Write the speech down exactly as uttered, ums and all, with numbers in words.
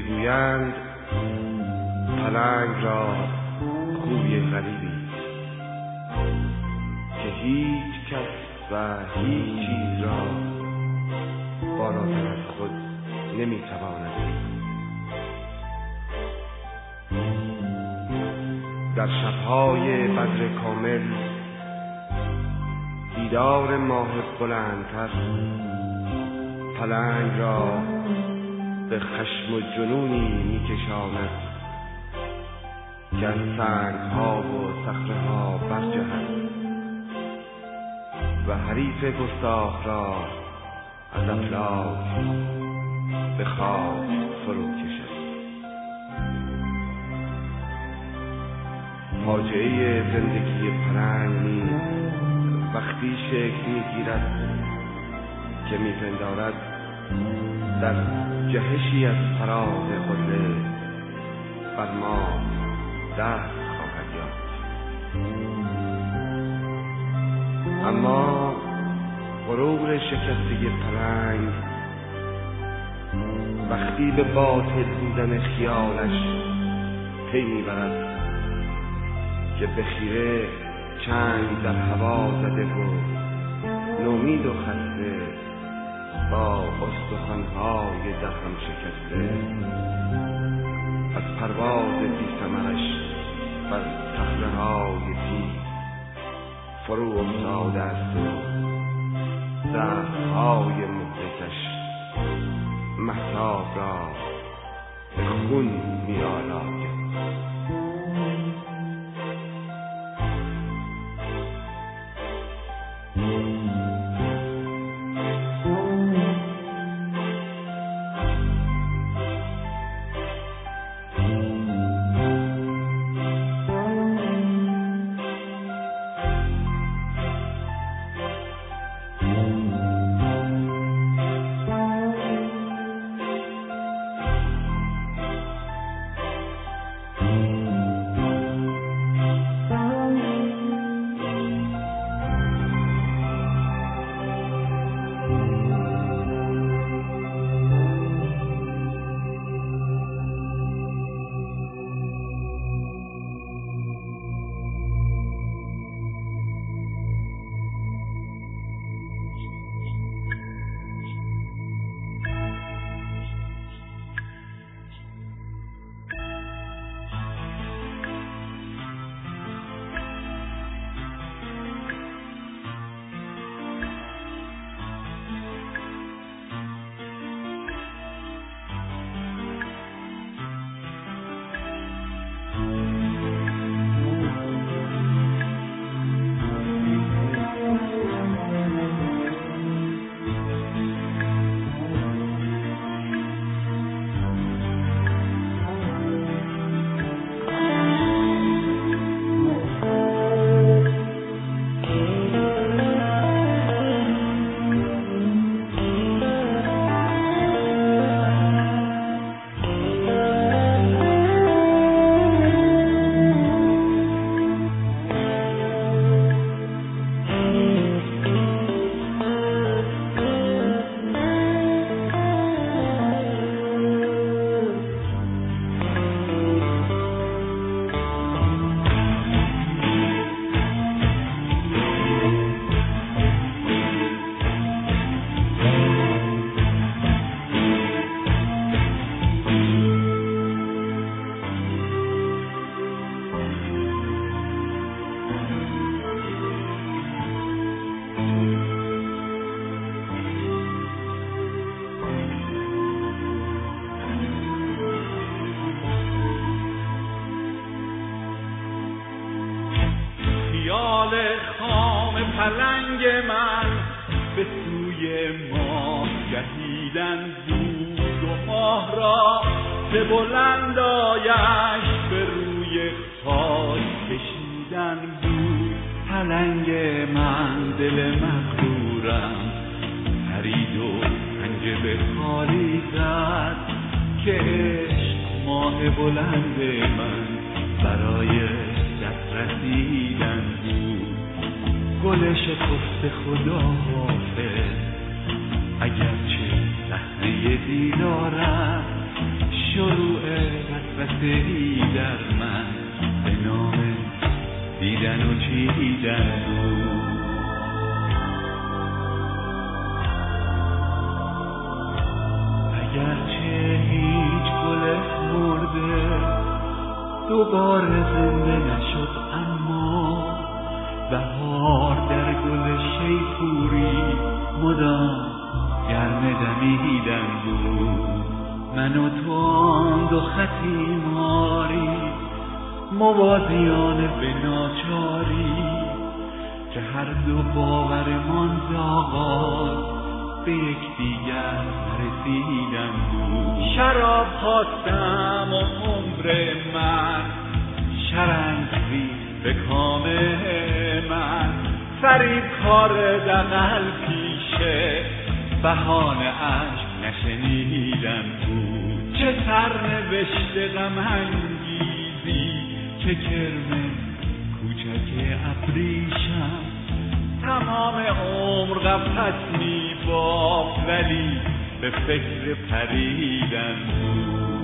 میگویند پلنگ را خوی غریبی که هیچ کس و هیچ چیز را بالاتر از خود نمیتواند دید. در شبهای بدر کامل دیدار ماه بلندتر پلنگ را به خشم و جنونی میکشاند که از سنگ‌ها و صخره‌ها برجهد و حریف گستاخ را از افلاک به خاک فرو کشد. فاجعه زندگی پلنگ نیز وقتی شکل میگیرد که میپندارد در جهشی از فراز قله بر ما دست خواهد یافت. اما غرور شکستگی پلنگ وقتی به باطل بودن خیالش پی میبرد که به خیره چنگ در هوا زده و نومید و خسته با استخوان‌های دهم شکسته از پرواز بی ثمرش بر صخره‌های تیز فرو افتاده است و زخم‌های مهلکش مهتاب را به خون می‌آلاید. پلنگ من به سوی ما جهیدن بود و ماه را به بلندایش به روی خاک کشیدن بود. پلنگ من دل مغرورم پرید و پنجه به خالی زد که عشق ماه بلند من برای دست رسیدن بود. گل شکفت خدا حافظ اگرچه صحنه دیدارم شروع دوباره زنده نشد، اما بهار در گل شیپوری مدام گرم دمیدن بود. من و تو آن دو خطی ماری موازیان به ناچاری که هر دو باورمان ز آغاز به یکدیگر رسیدن بود. شراب خواستم و عمر من شرنگ ریخت به کام من، فریب کار دغل پیشه بهانه عشق نشنیدن بود. چه سرنوشت غم انگیزی، چه کرم کوچک ابریشم، تمام عمر قفس می بافت ولی به فکر پریدن بود.